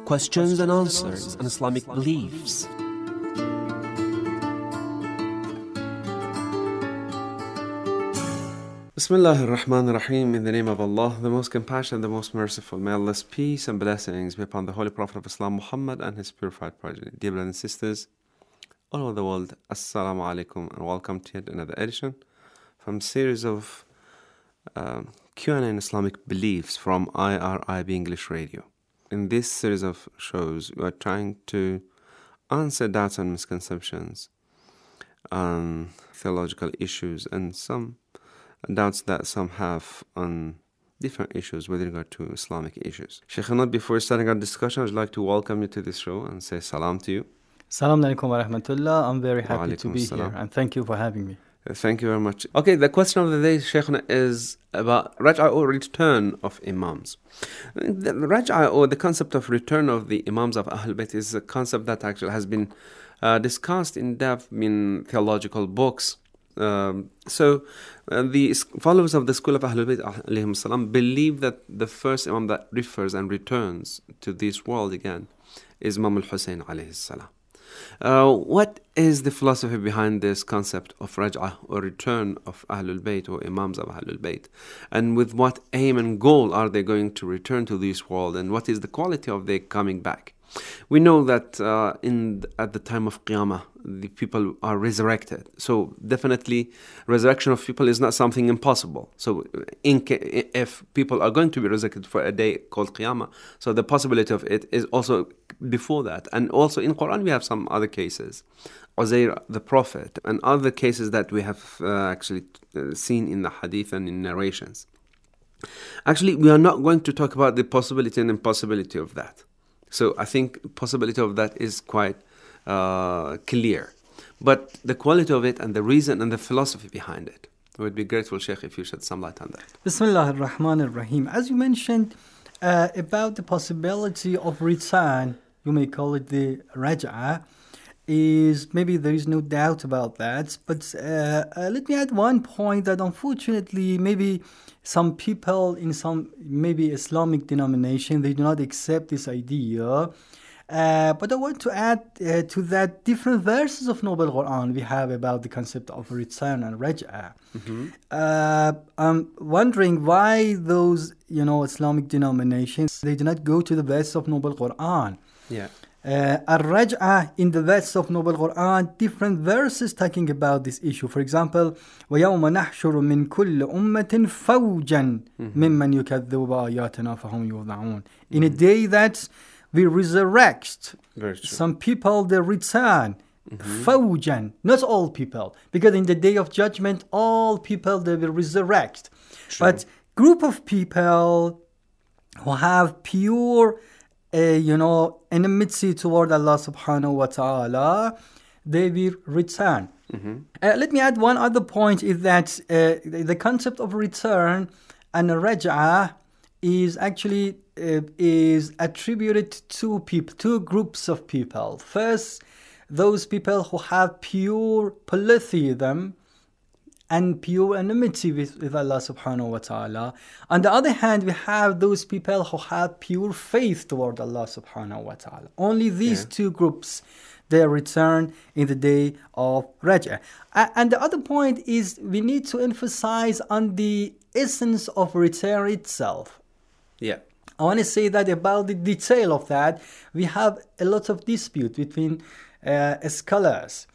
questions and answers on Islamic beliefs. Bismillah ar-Rahman ar-Rahim. In the name of Allah, the most compassionate, the most merciful. May Allah's peace and blessings be upon the Holy Prophet of Islam, Muhammad, and his purified progeny. Dear brothers and sisters, all over the world, Assalamu alaikum, and welcome to yet another edition from a series of Q&A in Islamic beliefs from IRIB English Radio. In this series of shows, we are trying to answer doubts and misconceptions on theological issues and some doubts that some have on different issues with regard to Islamic issues. Shaykhana, before starting our discussion, I'd like to welcome you to this show and say salam to you. Salam alaikum wa rahmatullah. I'm very happy to be here, and thank you for having me. Thank you very much. Okay, the question of the day, Shaykhana, is about Raj'a or return of Imams. The Raj'a, or the concept of return of the Imams of Ahlul Bayt, is a concept that actually has been discussed in depth in theological books. The followers of the school of Ahlul Bayt alayhim salam believe that the first Imam that refers and returns to this world again is Imam al-Hussein alayhi salam. What is the philosophy behind this concept of Raj'ah or return of Ahlul Bayt or Imams of Ahlul Bayt? And with what aim and goal are they going to return to this world? And what is the quality of their coming back? We know that at the time of Qiyamah, the people are resurrected. So definitely, resurrection of people is not something impossible. So if people are going to be resurrected for a day called Qiyamah, so the possibility of it is also before that. And also in Quran, we have some other cases. Uzair, the Prophet, and other cases that we have actually seen in the Hadith and in narrations. Actually, we are not going to talk about the possibility and impossibility of that. So I think possibility of that is quite clear. But the quality of it and the reason and the philosophy behind it, I would be grateful, Sheikh, if you shed some light on that. Bismillah ar-Rahman ar-Rahim. As you mentioned about the possibility of return, you may call it the Raj'ah, is maybe there is no doubt about that. But let me add one point that unfortunately maybe some people in some maybe Islamic denomination, they do not accept this idea. But I want to add to that different verses of Noble Quran we have about the concept of return and Raj'ah. I'm wondering why those, Islamic denominations, they do not go to the verse of Noble Quran. Yeah. Al-Raj'ah in the verse of Noble Quran, different verses talking about this issue. For example, وَيَوْمَ نَحْشُرُ مِنْ كُلِّ أُمَّةٍ فَوْجًا مِمَّنْ يُكَذِّبُ بِآيَاتِنَا فَهُمْ يُوزَعُونَ. In a day that we resurrect some people, they return. فَوْجًا, not all people, because in the day of judgment, all people, they will resurrect. True. But group of people who have pure enmity toward Allah subhanahu wa ta'ala, they will return. Let me add one other point, is that the concept of return and Raj'ah is actually is attributed to two groups of people. First, those people who have pure polytheism and pure enmity with Allah subhanahu wa ta'ala. On the other hand, we have those people who have pure faith toward Allah subhanahu wa ta'ala. Only these two groups, they return in the day of Raj'ah. And the other point is we need to emphasize on the essence of return itself. Yeah. I want to say that about the detail of that, we have a lot of dispute between scholars.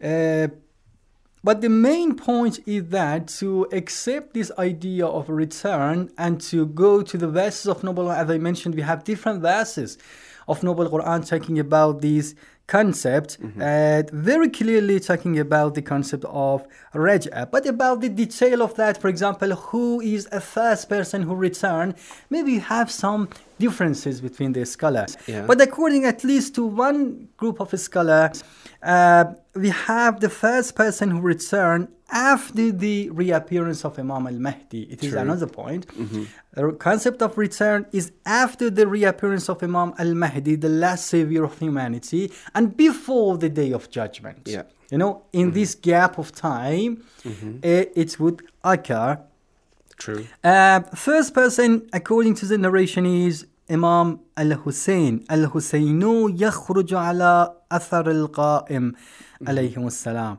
But the main point is that to accept this idea of return and to go to the verses of Noble Quran, as I mentioned, we have different verses of Noble Quran talking about this concept, very clearly talking about the concept of Raj'ah. But about the detail of that, for example, who is a first person who returned, maybe we have some differences between the scholars. Yeah. But according at least to one group of scholars, we have the first person who returned after the reappearance of Imam al-Mahdi. It is another point. The concept of return is after the reappearance of Imam al-Mahdi, the last savior of humanity, and before the day of judgment. Yeah. In this gap of time, it would occur. True. First person, according to the narration, is Imam al-Hussein. Al-Husseinu yakhruju ala athar al-qa'im alayhi salam.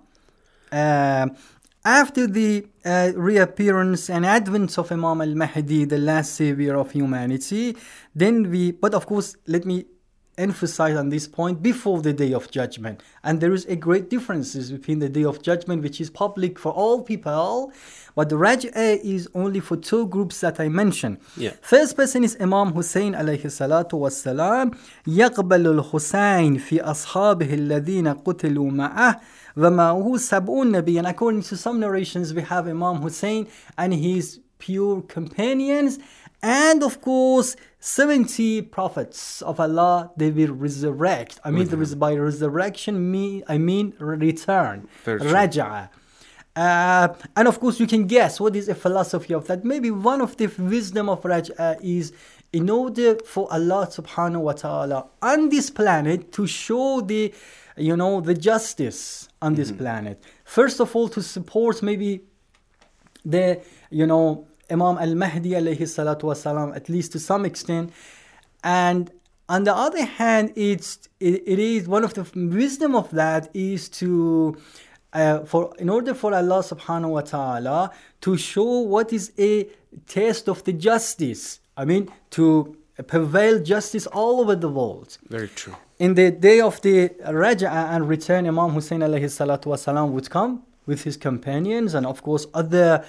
After the reappearance and advent of Imam al-Mahdi, the last savior of humanity, but of course, let me emphasize on this point, before the Day of Judgment. And there is a great difference between the Day of Judgment, which is public for all people, but the Raj'ah is only for two groups that I mentioned. Yeah. First person is Imam Hussein alayhi salatu wassalam. يقبل الحسين في أصحابه الذين قتلوا معه ومعه 70 نبيا. According to some narrations, we have Imam Hussein and his pure companions, and of course 70 prophets of Allah, they will resurrect. I mean, by resurrection, I mean return, Raj'ah. And of course, you can guess what is a philosophy of that. Maybe one of the wisdom of Raj'ah is, in order for Allah subhanahu wa ta'ala on this planet to show the justice on this planet. First of all, to support maybe the, Imam al-Mahdi alayhi salatu wasalam, at least to some extent. And on the other hand, it is one of the wisdom of that is to, in order for Allah subhanahu wa ta'ala to show what is a test of the justice. I mean, to prevail justice all over the world. Very true. In the day of the Raj'ah and return, Imam Hussein alayhi salatu wasalam would come with his companions, and of course other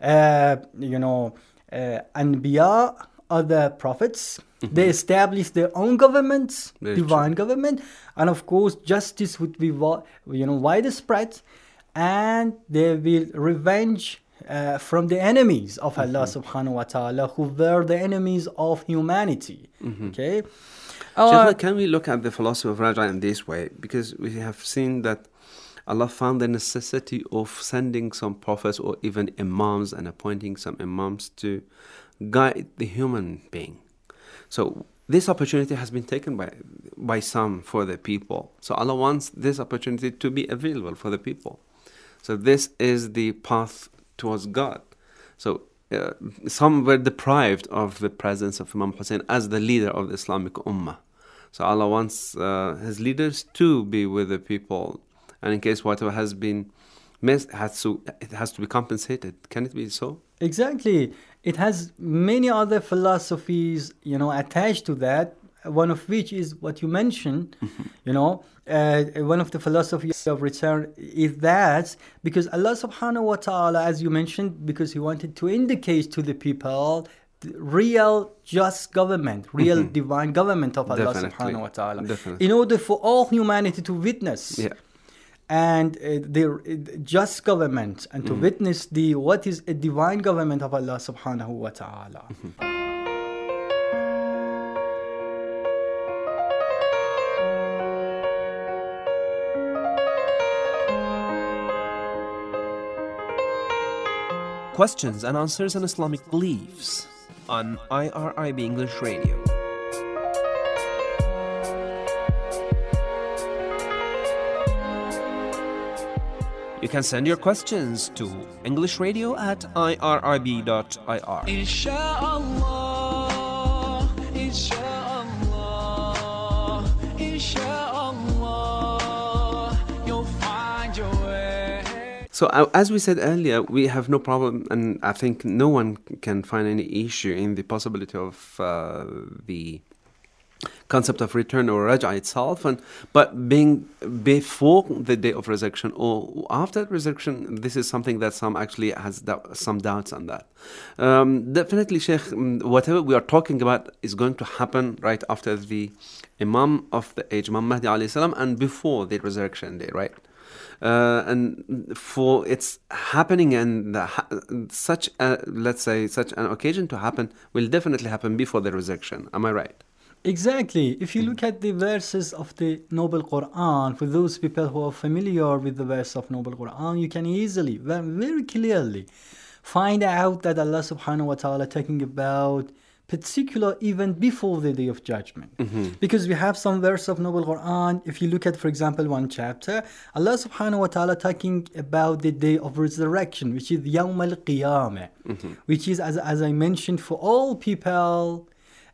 Anbiya, other prophets. They established their own governments, divine government, and of course justice would be widespread, and they will revenge from the enemies of Allah subhanahu wa ta'ala, who were the enemies of humanity. Okay. Sheikh, can we look at the philosophy of Raj'ah in this way? Because we have seen that Allah found the necessity of sending some prophets or even imams and appointing some imams to guide the human being. So this opportunity has been taken by some for the people. So Allah wants this opportunity to be available for the people. So this is the path towards God. So some were deprived of the presence of Imam Hussein as the leader of the Islamic Ummah. So Allah wants His leaders to be with the people. And in case whatever has been missed, it has to be compensated. Can it be so? Exactly. It has many other philosophies, attached to that. One of which is what you mentioned. One of the philosophies of return is that because Allah subhanahu wa ta'ala, as you mentioned, because He wanted to indicate to the people the real just government, real divine government of Allah subhanahu wa ta'ala. In order for all humanity to witness. Yeah. And the just government, and to witness what is a divine government of Allah subhanahu wa ta'ala. Questions and answers on Islamic beliefs on IRIB English Radio. You can send your questions to englishradio@irib.ir. Inshallah, inshallah, inshallah, you'll find your way. So as we said earlier, we have no problem, and I think no one can find any issue in the possibility of the concept of return or Raj'ah itself, but being before the day of resurrection or after resurrection, this is something that some actually has some doubts on that. Definitely, Sheikh, whatever we are talking about is going to happen right after the Imam of the age, Imam Mahdi alayhi salam, and before the resurrection day, right? And for its happening and such an occasion to happen will definitely happen before the resurrection. Am I right? Exactly. If you look at the verses of the Noble Quran, for those people who are familiar with the verse of Noble Quran, you can easily, very clearly find out that Allah subhanahu wa ta'ala talking about particular event before the Day of Judgment. Because we have some verse of Noble Quran, if you look at, for example, one chapter, Allah subhanahu wa ta'ala talking about the day of resurrection, which is Yawm al-Qiyamah, which is, as I mentioned, for all people,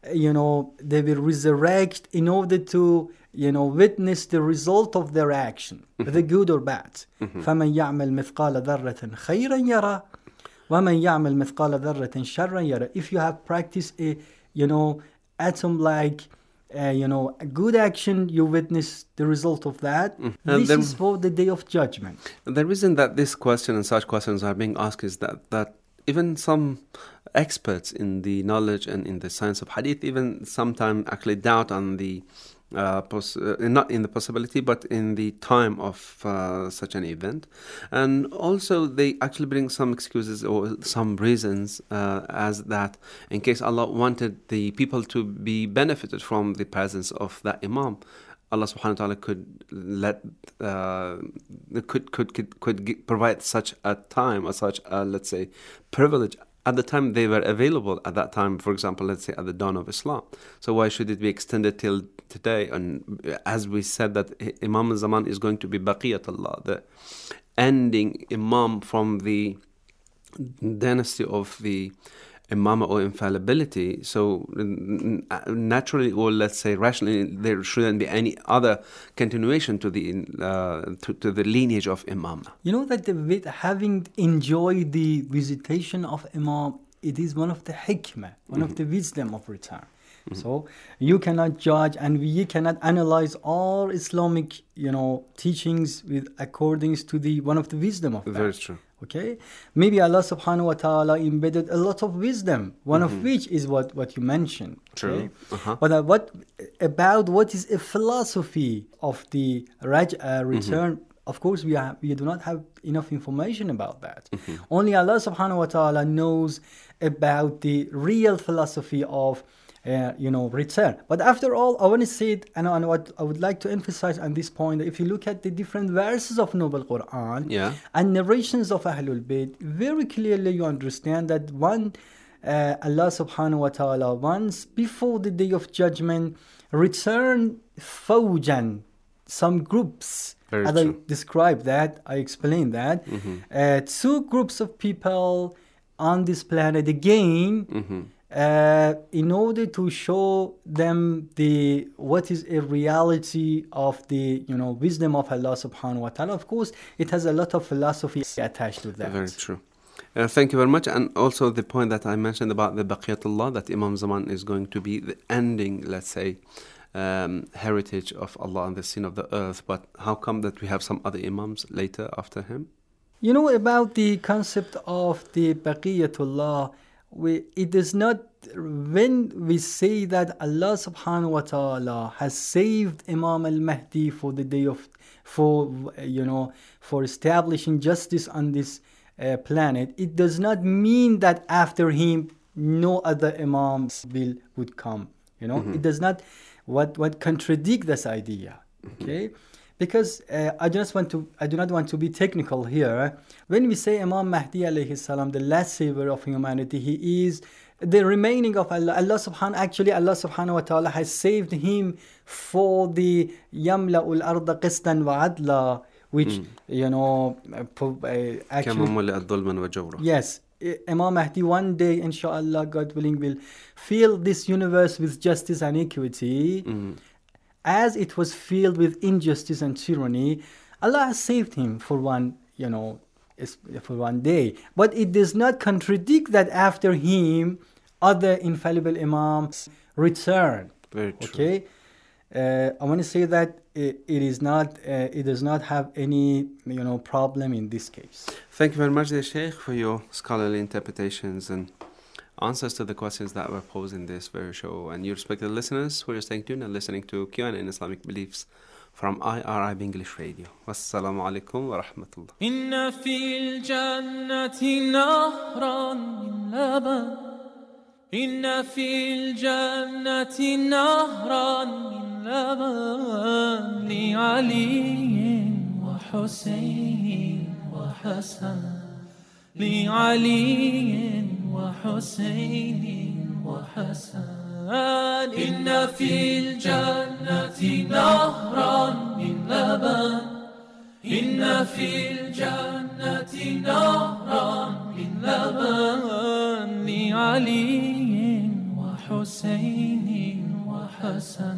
they will resurrect in order to, witness the result of their action, the good or bad. فَمَنْ يَعْمَلْ مِثْقَالَ ذَرَّةٍ خَيْرًا يَرَى وَمَنْ يَعْمَلْ مِثْقَالَ ذَرَّةٍ شَرًّا يَرَى. If you have practiced a, atom-like, a good action, you witness the result of that. This is for the Day of Judgment. The reason that this question and such questions are being asked is that even some experts in the knowledge and in the science of hadith even sometimes actually doubt on the not in the possibility but in the time of such an event, and also they actually bring some excuses or some reasons as that in case Allah wanted the people to be benefited from the presence of that Imam, Allah subhanahu wa ta'ala could let could provide such a time or such a, let's say, privilege at the time they were available at that time, for example, let's say at the dawn of Islam. So why should it be extended till today? And as we said that Imam al-Zaman is going to be Baqiyatullah, the ending Imam from the dynasty of the Imama or infallibility. So naturally, or let's say rationally, there shouldn't be any other continuation to the to the lineage of Imam. You know that with having enjoyed the visitation of Imam, it is one of the hikmah, one of the wisdom of return. So you cannot judge and we cannot analyze all Islamic, teachings with accordance to the one of the wisdom of that. Very true. Okay, maybe Allah subhanahu wa ta'ala embedded a lot of wisdom, one of which is what you mentioned. Okay? True. But what is a philosophy of the return? Of course, we do not have enough information about that. Only Allah subhanahu wa ta'ala knows about the real philosophy of return. But after all, I want to say it, and what I would like to emphasize on this point, that if you look at the different verses of Noble Quran and narrations of Ahlul Bayt, very clearly you understand that Allah subhanahu wa ta'ala once before the Day of Judgment return fawjan, some groups. Very as true. I described that, I explained that, two groups of people on this planet again, in order to show them what is a reality of the wisdom of Allah subhanahu wa ta'ala. Of course, it has a lot of philosophy attached to that. Very true. Thank you very much. And also the point that I mentioned about the Baqiyatullah, that Imam Zaman is going to be the ending, let's say, heritage of Allah on the scene of the earth. But how come that we have some other Imams later after him? About the concept of the Baqiyatullah, it is not, when we say that Allah subhanahu wa ta'ala has saved Imam al-Mahdi for the day of, for establishing justice on this planet, it does not mean that after him no other Imams would come. It does not what contradict this idea. Okay? Because I do not want to be technical here. When we say Imam Mahdi alayhi salam, the last savior of humanity, he is the remaining of Allah. Allah subhanahu wa ta'ala has saved him for the Yamla'ul Arda Qistan wa Adla, which actually, yes, Imam Mahdi one day, inshallah, God willing, will fill this universe with justice and equity. As it was filled with injustice and tyranny, Allah has saved him for one day. But it does not contradict that after him, other infallible Imams return. Very true. Okay, I want to say that it does not have any problem in this case. Thank you very much, dear Sheikh, for your scholarly interpretations and answers to the questions that were posed in this very show. And you respected listeners who are staying tuned and listening to Q&A in Islamic Beliefs from IRIB English Radio. Wassalamu alaikum wa rahmatullah. Inna fil jannati nahran min laban. Inna fil jannati nahran min laban. Li Ali wa Husayn wa Hasan. Li Ali وحسين وحسن إن في الجنة نهرا من لبن إن في الجنة نهرا من لبن لعلي وحسين لحسين وحسن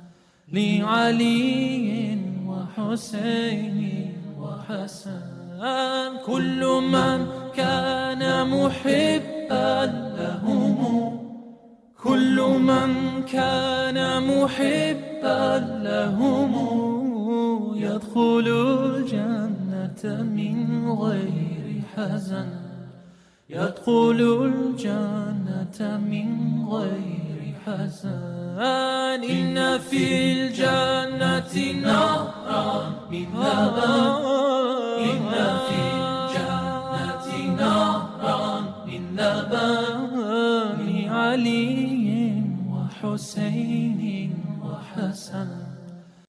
لعلي وحسين وحسن كل من كان محبا لهم كل من كان محبا لهم يدخل الجنة من غير حزن يدخل الجنة من غير حزن إن في الجنة نهرا